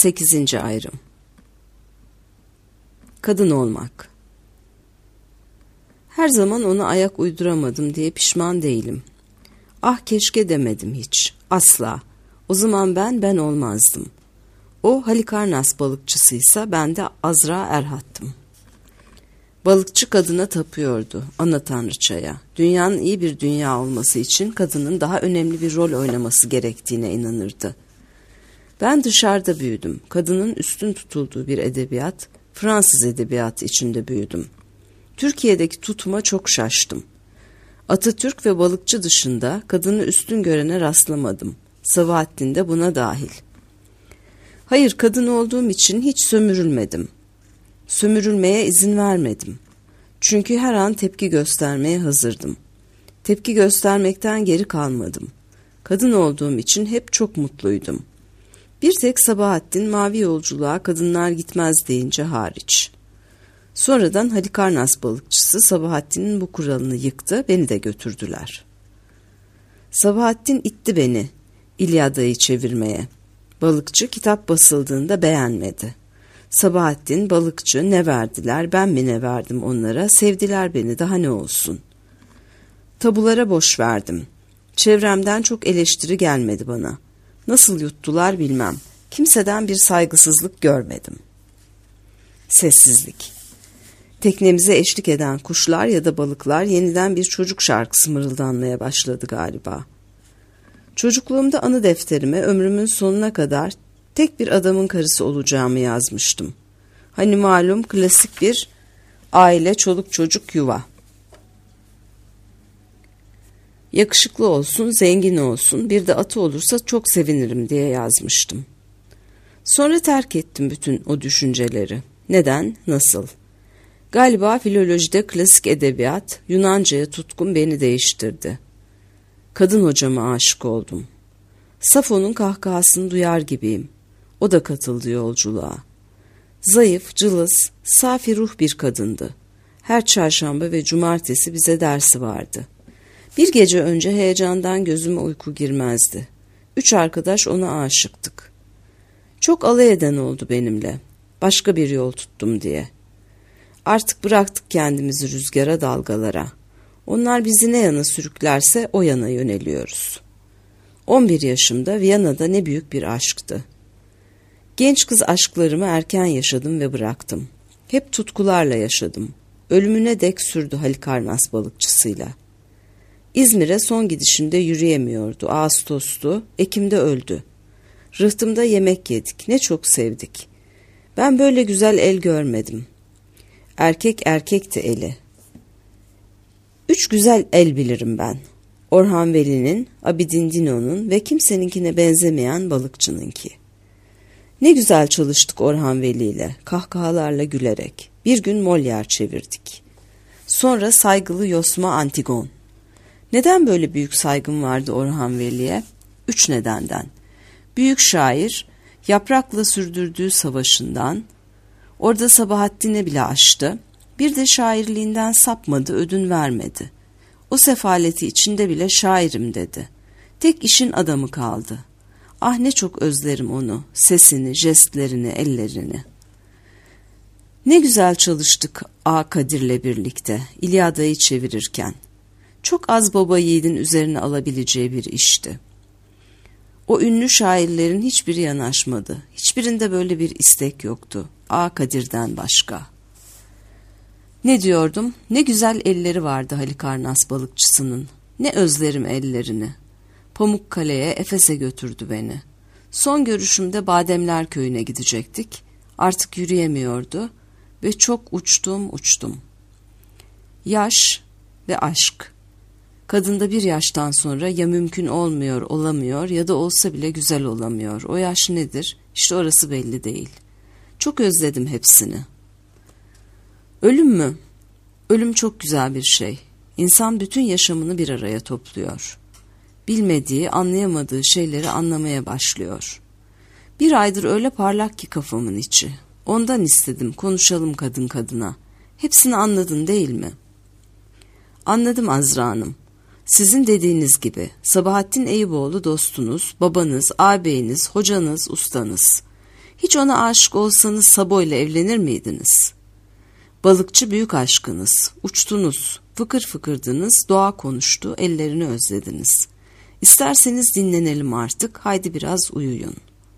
8. ayrım. Kadın olmak. Her zaman ona ayak uyduramadım diye pişman değilim. Ah keşke demedim hiç. Asla. O zaman ben olmazdım. O Halikarnas balıkçısıysa ben de Azra Erhat'tım. Balıkçı kadına tapıyordu, ana tanrıçaya. Dünyanın iyi bir dünya olması için kadının daha önemli bir rol oynaması gerektiğine inanırdı. Ben dışarıda büyüdüm. Kadının üstün tutulduğu bir edebiyat, Fransız edebiyatı içinde büyüdüm. Türkiye'deki tutuma çok şaştım. Atatürk ve balıkçı dışında kadını üstün görene rastlamadım. Sabahattin de buna dahil. Hayır, kadın olduğum için hiç sömürülmedim. Sömürülmeye izin vermedim. Çünkü her an tepki göstermeye hazırdım. Tepki göstermekten geri kalmadım. Kadın olduğum için hep çok mutluydum. Bir tek Sabahattin mavi yolculuğa kadınlar gitmez deyince hariç. Sonradan Halikarnas balıkçısı Sabahattin'in bu kuralını yıktı, beni de götürdüler. Sabahattin itti beni İlyada'yı çevirmeye. Balıkçı kitap basıldığında beğenmedi. Sabahattin, balıkçı, ne verdiler, ben mi ne verdim onlara, sevdiler beni, daha ne olsun. Tabulara boş verdim. Çevremden çok eleştiri gelmedi bana. Nasıl yuttular bilmem. Kimseden bir saygısızlık görmedim. Sessizlik. Teknemize eşlik eden kuşlar ya da balıklar yeniden bir çocuk şarkısı mırıldanmaya başladı galiba. Çocukluğumda anı defterime ömrümün sonuna kadar tek bir adamın karısı olacağımı yazmıştım. Hani malum klasik bir aile, çoluk çocuk, yuva. Yakışıklı olsun, zengin olsun, bir de atı olursa çok sevinirim diye yazmıştım. Sonra terk ettim bütün o düşünceleri. Neden, nasıl? Galiba filolojide klasik edebiyat, Yunanca'ya tutkum beni değiştirdi. Kadın hocama aşık oldum. Safo'nun kahkahasını duyar gibiyim. O da katıldı yolculuğa. Zayıf, cılız, safi ruh bir kadındı. Her çarşamba ve cumartesi bize dersi vardı. Bir gece önce heyecandan gözüme uyku girmezdi. 3 arkadaş ona aşıktık. Çok alay eden oldu benimle. Başka bir yol tuttum diye. Artık bıraktık kendimizi rüzgara, dalgalara. Onlar bizi ne yana sürüklerse o yana yöneliyoruz. 11 yaşımda Viyana'da ne büyük bir aşktı. Genç kız aşklarımı erken yaşadım ve bıraktım. Hep tutkularla yaşadım. Ölümüne dek sürdü Halikarnas balıkçısıyla. İzmir'e son gidişinde yürüyemiyordu. Ağustos'tu, Ekim'de öldü. Rıhtımda yemek yedik, ne çok sevdik. Ben böyle güzel el görmedim. Erkek erkekti eli. 3 güzel el bilirim ben. Orhan Veli'nin, Abidin Dino'nun ve kimseninkine benzemeyen balıkçınınki. Ne güzel çalıştık Orhan Veli ile, kahkahalarla gülerek. Bir gün Molière çevirdik. Sonra saygılı Yosma Antigon. Neden böyle büyük saygım vardı Orhan Veli'ye? 3 nedenden. Büyük şair, yaprakla sürdürdüğü savaşından, orada Sabahattin'e bile aştı. Bir de şairliğinden sapmadı, ödün vermedi. O sefaleti içinde bile şairim dedi. Tek işin adamı kaldı. Ah ne çok özlerim onu, sesini, jestlerini, ellerini. Ne güzel çalıştık A. Kadir'le birlikte, İlyada'yı çevirirken. Çok az baba yiğidin üzerine alabileceği bir işti. O ünlü şairlerin hiçbiri yanaşmadı. Hiçbirinde böyle bir istek yoktu. A. Kadir'den başka. Ne diyordum? Ne güzel elleri vardı Halikarnas balıkçısının. Ne özlerim ellerini. Pamukkale'ye, Efes'e götürdü beni. Son görüşümde Bademler Köyü'ne gidecektik. Artık yürüyemiyordu ve çok uçtum. Yaş ve aşk. Kadında bir yaştan sonra ya mümkün olmuyor, olamıyor ya da olsa bile güzel olamıyor. O yaş nedir? İşte orası belli değil. Çok özledim hepsini. Ölüm mü? Ölüm çok güzel bir şey. İnsan bütün yaşamını bir araya topluyor. Bilmediği, anlayamadığı şeyleri anlamaya başlıyor. 1 aydır öyle parlak ki kafamın içi. Ondan istedim, konuşalım kadın kadına. Hepsini anladın değil mi? Anladım Azra Hanım. Sizin dediğiniz gibi Sabahattin Eyüboğlu dostunuz, babanız, ağabeyiniz, hocanız, ustanız. Hiç ona aşık olsanız Sabo ile evlenir miydiniz? Balıkçı büyük aşkınız, uçtunuz, fıkır fıkırdınız, doğa konuştu, ellerini özlediniz. İsterseniz dinlenelim artık, haydi biraz uyuyun.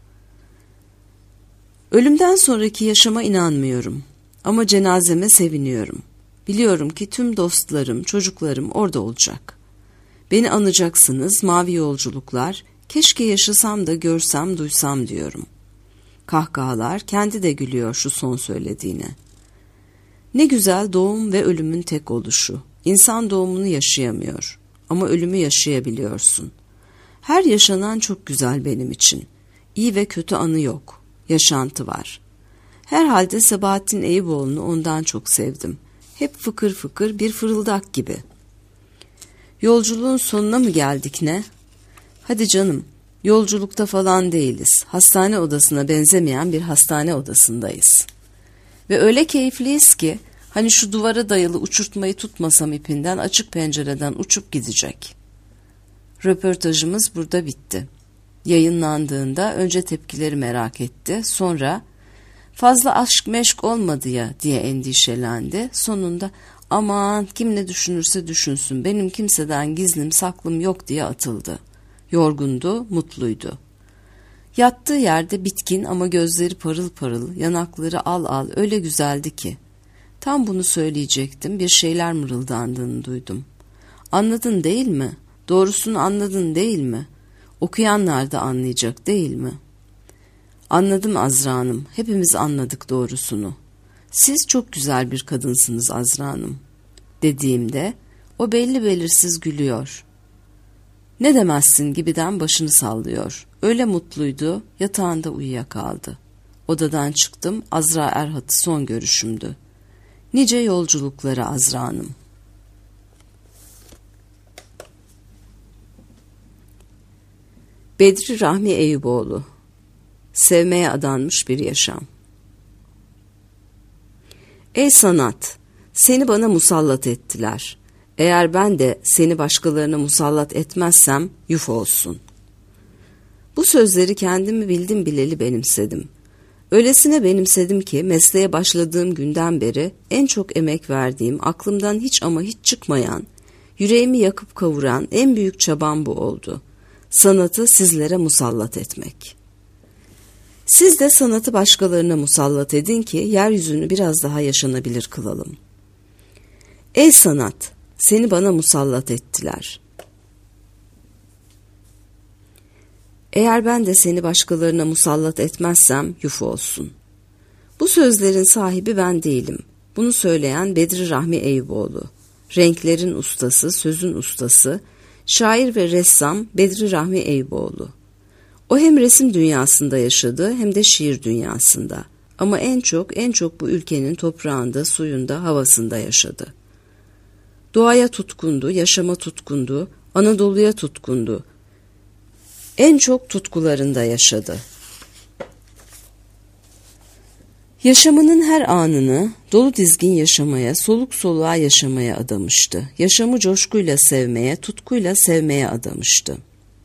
Ölümden sonraki yaşama inanmıyorum ama cenazeme seviniyorum. Biliyorum ki tüm dostlarım, çocuklarım orada olacak. Beni anacaksınız, mavi yolculuklar, keşke yaşasam da görsem, duysam diyorum. Kahkahalar, kendi de gülüyor şu son söylediğine. Ne güzel doğum ve ölümün tek oluşu. İnsan doğumunu yaşayamıyor ama ölümü yaşayabiliyorsun. Her yaşanan çok güzel benim için. İyi ve kötü anı yok. Yaşantı var. Herhalde Sabahattin Eyüboğlu'nu ondan çok sevdim. Hep fıkır fıkır bir fırıldak gibi. Yolculuğun sonuna mı geldik ne? Hadi canım, yolculukta falan değiliz. Hastane odasına benzemeyen bir hastane odasındayız. Ve öyle keyifliyiz ki, hani şu duvara dayalı uçurtmayı tutmasam ipinden açık pencereden uçup gidecek. Röportajımız burada bitti. Yayınlandığında önce tepkileri merak etti, sonra fazla aşk meşk olmadı ya diye endişelendi. Sonunda aman kim ne düşünürse düşünsün benim kimseden gizlim saklım yok diye atıldı. Yorgundu, mutluydu. Yattığı yerde bitkin ama gözleri parıl parıl, yanakları al al öyle güzeldi ki. Tam bunu söyleyecektim, bir şeyler mırıldandığını duydum. Anladın değil mi? Doğrusunu anladın değil mi? Okuyanlar da anlayacak değil mi? Anladım Azra Hanım, hepimiz anladık doğrusunu. Siz çok güzel bir kadınsınız Azra Hanım. Dediğimde o belli belirsiz gülüyor. Ne demezsin gibiden başını sallıyor. Öyle mutluydu, yatağında uyuyakaldı. Odadan çıktım, Azra Erhat'ı son görüşümdü. Nice yolculukları Azra Hanım. Bedri Rahmi Eyüboğlu. Sevmeye adanmış bir yaşam. Ey sanat, seni bana musallat ettiler. Eğer ben de seni başkalarına musallat etmezsem yuf olsun. Bu sözleri kendimi bildim bileli benimsedim. Öylesine benimsedim ki mesleğe başladığım günden beri en çok emek verdiğim, aklımdan hiç ama hiç çıkmayan, yüreğimi yakıp kavuran en büyük çabam bu oldu. Sanatı sizlere musallat etmek. Siz de sanatı başkalarına musallat edin ki yeryüzünü biraz daha yaşanabilir kılalım. Ey sanat, seni bana musallat ettiler. Eğer ben de seni başkalarına musallat etmezsem yuf olsun. Bu sözlerin sahibi ben değilim. Bunu söyleyen Bedri Rahmi Eyüboğlu. Renklerin ustası, sözün ustası, şair ve ressam Bedri Rahmi Eyüboğlu. O hem resim dünyasında yaşadı hem de şiir dünyasında. Ama en çok bu ülkenin toprağında, suyunda, havasında yaşadı. Doğaya tutkundu, yaşama tutkundu, Anadolu'ya tutkundu. En çok tutkularında yaşadı. Yaşamının her anını dolu dizgin yaşamaya, soluk soluğa yaşamaya adamıştı. Yaşamı coşkuyla sevmeye, tutkuyla sevmeye adamıştı.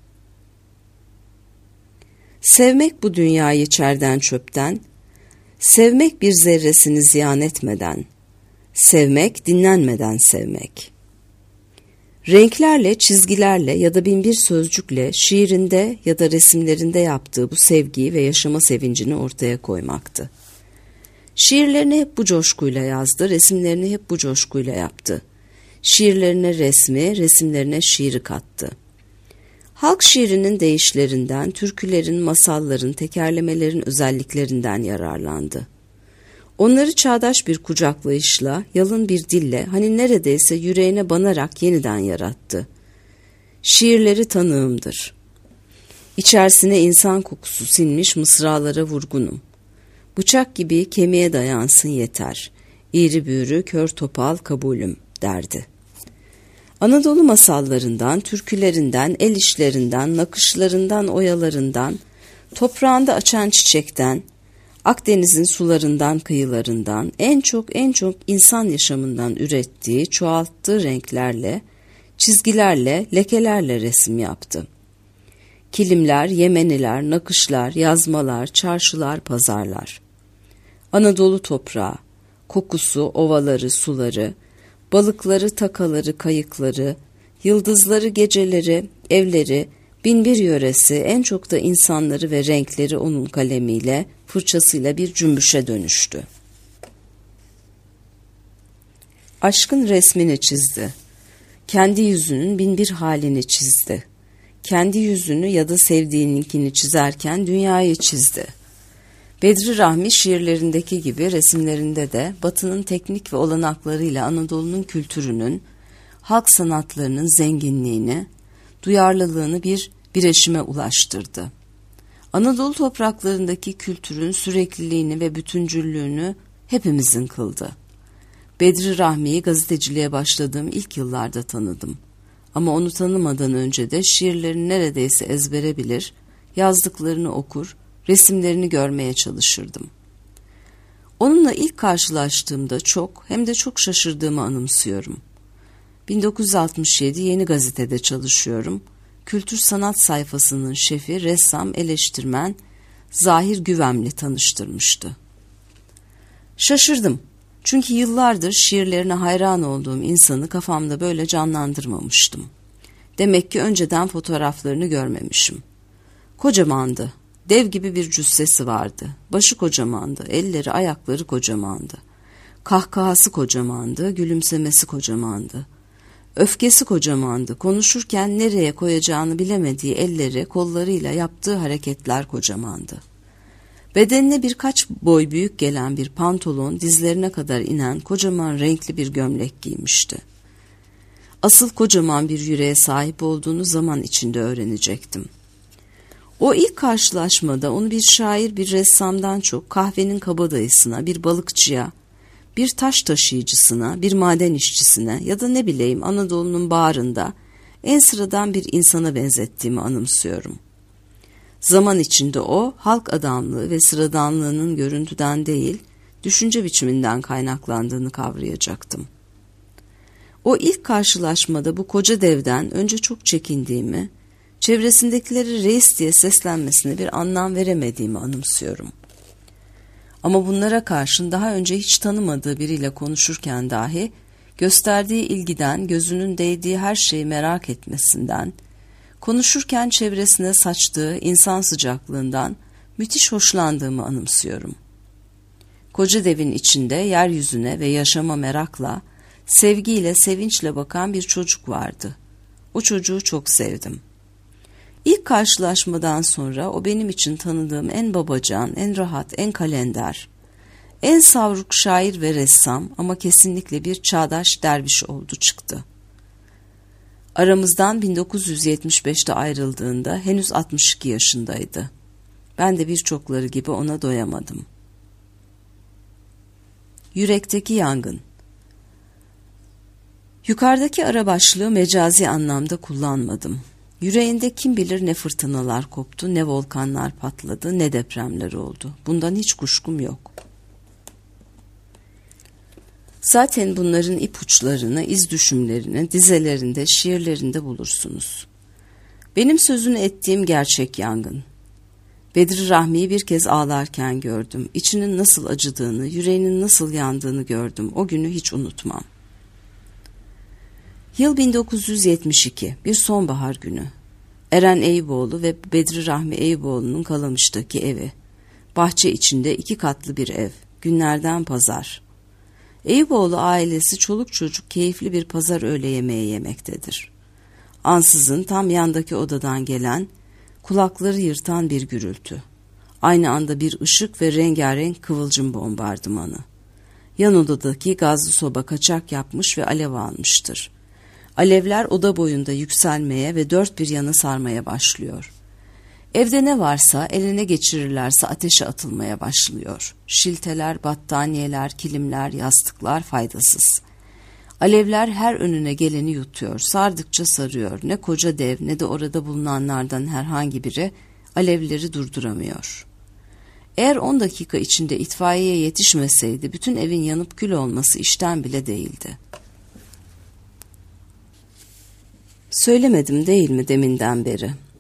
Sevmek bu dünyayı çerden çöpten, sevmek bir zerresini ziyan etmeden, sevmek dinlenmeden sevmek. Renklerle, çizgilerle ya da binbir sözcükle şiirinde ya da resimlerinde yaptığı bu sevgiyi ve yaşama sevincini ortaya koymaktı. Şiirlerini hep bu coşkuyla yazdı, resimlerini hep bu coşkuyla yaptı. Şiirlerine resmi, resimlerine şiiri kattı. Halk şiirinin deyişlerinden, türkülerin, masalların, tekerlemelerin özelliklerinden yararlandı. Onları çağdaş bir kucaklayışla, yalın bir dille, hani neredeyse yüreğine banarak yeniden yarattı. Şiirleri tanığımdır. İçerisine insan kokusu sinmiş mısralara vurgunum. Bıçak gibi kemiğe dayansın yeter. İğri büğrü, kör topal kabulüm derdi. Anadolu masallarından, türkülerinden, el işlerinden, nakışlarından, oyalarından, toprağında açan çiçekten, Akdeniz'in sularından, kıyılarından, en çok insan yaşamından ürettiği, çoğalttığı renklerle, çizgilerle, lekelerle resim yaptı. Kilimler, yemeniler, nakışlar, yazmalar, çarşılar, pazarlar. Anadolu toprağı, kokusu, ovaları, suları, balıkları, takaları, kayıkları, yıldızları, geceleri, evleri, binbir yöresi, en çok da insanları ve renkleri onun kalemiyle, fırçasıyla bir cümbüşe dönüştü. Aşkın resmini çizdi. Kendi yüzünün binbir halini çizdi. Kendi yüzünü ya da sevdiğininkini çizerken dünyayı çizdi. Bedri Rahmi şiirlerindeki gibi resimlerinde de Batı'nın teknik ve olanaklarıyla Anadolu'nun kültürünün, halk sanatlarının zenginliğini, duyarlılığını bir bireşime ulaştırdı. Anadolu topraklarındaki kültürün sürekliliğini ve bütüncüllüğünü hepimizin kıldı. Bedri Rahmi'yi gazeteciliğe başladığım ilk yıllarda tanıdım. Ama onu tanımadan önce de şiirlerini neredeyse ezbere bilir, yazdıklarını okur, resimlerini görmeye çalışırdım. Onunla ilk karşılaştığımda çok hem de çok şaşırdığımı anımsıyorum. 1967 Yeni Gazete'de çalışıyorum. Kültür sanat sayfasının şefi, ressam, eleştirmen Zahir Güvemli tanıştırmıştı. Şaşırdım. Çünkü yıllardır şiirlerine hayran olduğum insanı kafamda böyle canlandırmamıştım. Demek ki önceden fotoğraflarını görmemişim. Kocamandı. Dev gibi bir cüssesi vardı. Başı kocamandı. Elleri, ayakları kocamandı. Kahkahası kocamandı. Gülümsemesi kocamandı. Öfkesi kocamandı. Konuşurken nereye koyacağını bilemediği elleri, kollarıyla yaptığı hareketler kocamandı. Bedenine birkaç boy büyük gelen bir pantolon, dizlerine kadar inen kocaman renkli bir gömlek giymişti. Asıl kocaman bir yüreğe sahip olduğunu zaman içinde öğrenecektim. O ilk karşılaşmada onu bir şair, bir ressamdan çok kahvenin kabadayısına, bir balıkçıya, bir taş taşıyıcısına, bir maden işçisine ya da ne bileyim Anadolu'nun bağrında en sıradan bir insana benzettiğimi anımsıyorum. Zaman içinde o, halk adamlığı ve sıradanlığının görüntüden değil, düşünce biçiminden kaynaklandığını kavrayacaktım. O ilk karşılaşmada bu koca devden önce çok çekindiğimi, çevresindekileri reis diye seslenmesine bir anlam veremediğimi anımsıyorum. Ama bunlara karşın daha önce hiç tanımadığı biriyle konuşurken dahi, gösterdiği ilgiden, gözünün değdiği her şeyi merak etmesinden, konuşurken çevresine saçtığı insan sıcaklığından müthiş hoşlandığımı anımsıyorum. Koca devin içinde yeryüzüne ve yaşama merakla, sevgiyle, sevinçle bakan bir çocuk vardı. O çocuğu çok sevdim. İlk karşılaşmadan sonra o benim için tanıdığım en babacan, en rahat, en kalender, en savruk şair ve ressam ama kesinlikle bir çağdaş derviş oldu çıktı. Aramızdan 1975'te ayrıldığında henüz 62 yaşındaydı. Ben de birçokları gibi ona doyamadım. Yürekteki yangın. Yukarıdaki ara başlığı mecazi anlamda kullanmadım. Yüreğinde kim bilir ne fırtınalar koptu, ne volkanlar patladı, ne depremler oldu. Bundan hiç kuşkum yok. Zaten bunların ipuçlarını, iz düşümlerini dizelerinde, şiirlerinde bulursunuz. Benim sözünü ettiğim gerçek yangın. Bedri Rahmi'yi bir kez ağlarken gördüm. İçinin nasıl acıdığını, yüreğinin nasıl yandığını gördüm. O günü hiç unutmam. Yıl 1972, bir sonbahar günü. Eren Eyüboğlu ve Bedri Rahmi Eyüboğlu'nun Kalamış'taki evi. Bahçe içinde 2 katlı bir ev. Günlerden pazar. Eyüboğlu ailesi çoluk çocuk keyifli bir pazar öğle yemeği yemektedir. Ansızın tam yandaki odadan gelen, kulakları yırtan bir gürültü. Aynı anda bir ışık ve rengarenk kıvılcım bombardımanı. Yan odadaki gazlı soba kaçak yapmış ve alev almıştır. Alevler oda boyunda yükselmeye ve dört bir yana sarmaya başlıyor. Evde ne varsa eline geçirirlerse ateşe atılmaya başlıyor. Şilteler, battaniyeler, kilimler, yastıklar faydasız. Alevler her önüne geleni yutuyor, sardıkça sarıyor. Ne koca dev ne de orada bulunanlardan herhangi biri alevleri durduramıyor. Eğer 10 dakika içinde itfaiye yetişmeseydi bütün evin yanıp kül olması işten bile değildi. Söylemedim değil mi deminden beri?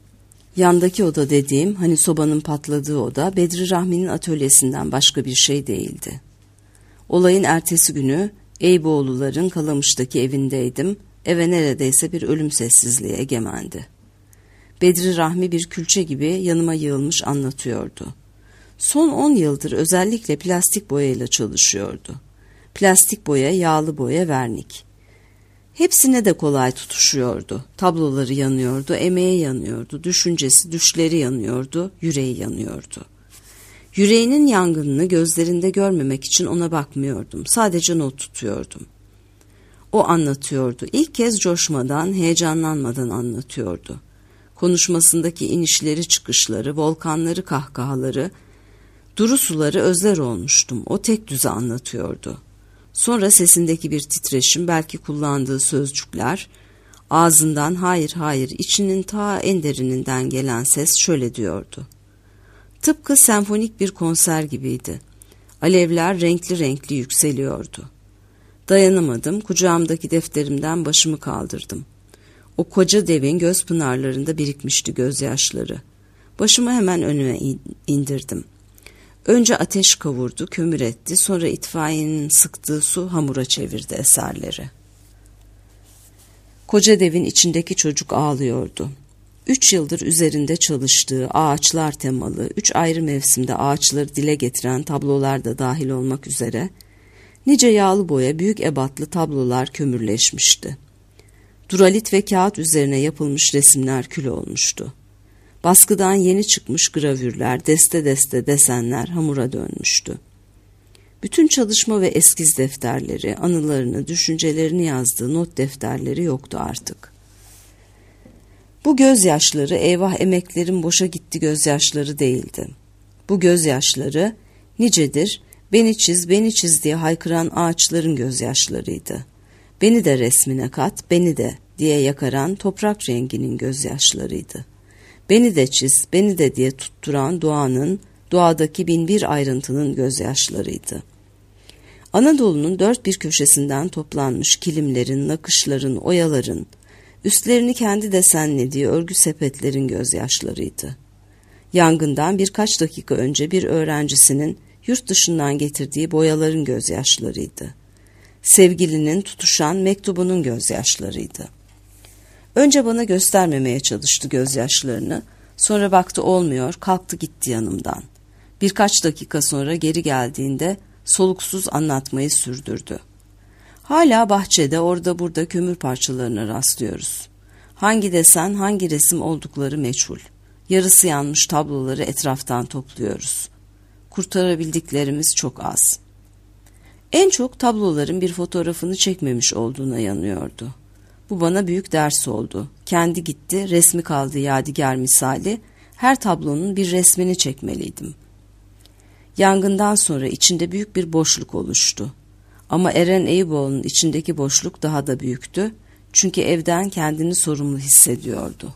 Yandaki oda dediğim, hani sobanın patladığı oda, Bedri Rahmi'nin atölyesinden başka bir şey değildi. Olayın ertesi günü Eyüboğluların Kalamış'taki evindeydim. Eve neredeyse bir ölüm sessizliği egemendi. Bedri Rahmi bir külçe gibi yanıma yığılmış anlatıyordu. Son 10 yıldır özellikle plastik boyayla çalışıyordu. Plastik boya, yağlı boya, vernik. Hepsine de kolay tutuşuyordu. Tabloları yanıyordu, emeği yanıyordu, düşüncesi, düşleri yanıyordu, yüreği yanıyordu. Yüreğinin yangınını gözlerinde görmemek için ona bakmıyordum. Sadece not tutuyordum. O anlatıyordu. İlk kez coşmadan, heyecanlanmadan anlatıyordu. Konuşmasındaki inişleri, çıkışları, volkanları, kahkahaları, duru suları özler olmuştum. O tek düze anlatıyordu. Sonra sesindeki bir titreşim, belki kullandığı sözcükler, ağzından hayır hayır, içinin ta en derininden gelen ses şöyle diyordu. Tıpkı senfonik bir konser gibiydi. Alevler renkli renkli yükseliyordu. Dayanamadım, kucağımdaki defterimden başımı kaldırdım. O koca devin göz pınarlarında birikmişti gözyaşları. Başımı hemen önüme indirdim. Önce ateş kavurdu, kömür etti, sonra itfaiyenin sıktığı su hamura çevirdi eserleri. Koca devin içindeki çocuk ağlıyordu. 3 yıldır üzerinde çalıştığı ağaçlar temalı, 3 ayrı mevsimde ağaçları dile getiren tablolar da dahil olmak üzere, nice yağlı boya, büyük ebatlı tablolar kömürleşmişti. Duralit ve kağıt üzerine yapılmış resimler kül olmuştu. Baskıdan yeni çıkmış gravürler, deste deste desenler hamura dönmüştü. Bütün çalışma ve eskiz defterleri, anılarını, düşüncelerini yazdığı not defterleri yoktu artık. Bu gözyaşları, eyvah emeklerim boşa gitti gözyaşları değildi. Bu gözyaşları, nicedir, beni çiz diye haykıran ağaçların gözyaşlarıydı. Beni de resmine kat, beni de diye yakaran toprak renginin gözyaşlarıydı. Beni de çiz, beni de diye tutturan doğadaki binbir ayrıntının gözyaşlarıydı. Anadolu'nun dört bir köşesinden toplanmış kilimlerin, nakışların, oyaların, üstlerini kendi desenlediği örgü sepetlerin gözyaşlarıydı. Yangından birkaç dakika önce bir öğrencisinin yurt dışından getirdiği boyaların gözyaşlarıydı. Sevgilinin tutuşan mektubunun gözyaşlarıydı. Önce bana göstermemeye çalıştı gözyaşlarını, sonra baktı olmuyor, kalktı gitti yanımdan. Birkaç dakika sonra geri geldiğinde soluksuz anlatmayı sürdürdü. Hala bahçede orada burada kömür parçalarına rastlıyoruz. Hangi desen, hangi resim oldukları meçhul. Yarısı yanmış tabloları etraftan topluyoruz. Kurtarabildiklerimiz çok az. En çok tabloların bir fotoğrafını çekmemiş olduğuna yanıyordu. Bu bana büyük ders oldu. Kendi gitti, resmi kaldı yadigar misali, her tablonun bir resmini çekmeliydim. Yangından sonra içinde büyük bir boşluk oluştu. Ama Eren Eyüboğlu'nun içindeki boşluk daha da büyüktü. Çünkü evden kendini sorumlu hissediyordu.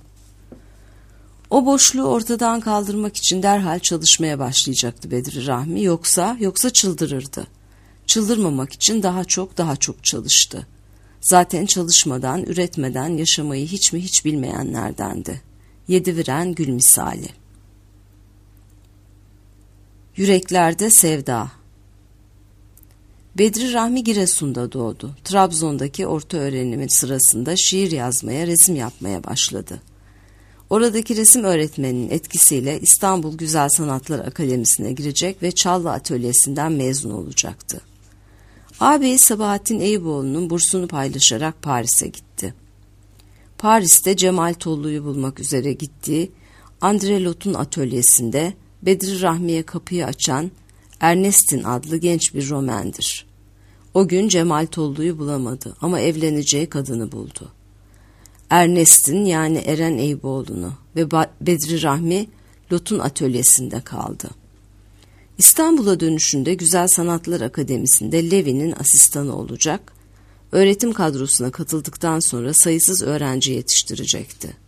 O boşluğu ortadan kaldırmak için derhal çalışmaya başlayacaktı Bedri Rahmi. Yoksa çıldırırdı. Çıldırmamak için daha çok çalıştı. Zaten çalışmadan, üretmeden yaşamayı hiç bilmeyenlerdendi. Yediviren gül misali. Yüreklerde sevda. Bedri Rahmi Giresun'da doğdu. Trabzon'daki orta öğrenimi sırasında şiir yazmaya, resim yapmaya başladı. Oradaki resim öğretmeninin etkisiyle İstanbul Güzel Sanatlar Akademisi'ne girecek ve Çallı Atölyesi'nden mezun olacaktı. Ağabeyi Sabahattin Eyüboğlu'nun bursunu paylaşarak Paris'e gitti. Paris'te Cemal Tollu'yu bulmak üzere gittiği André Lot'un atölyesinde Bedri Rahmi'ye kapıyı açan Ernestine adlı genç bir Romendir. O gün Cemal Tollu'yu bulamadı ama evleneceği kadını buldu. Ernestine yani Eren Eyüboğlu'nu ve Bedri Rahmi Lot'un atölyesinde kaldı. İstanbul'a dönüşünde Güzel Sanatlar Akademisi'nde Levi'nin asistanı olacak, öğretim kadrosuna katıldıktan sonra sayısız öğrenci yetiştirecekti.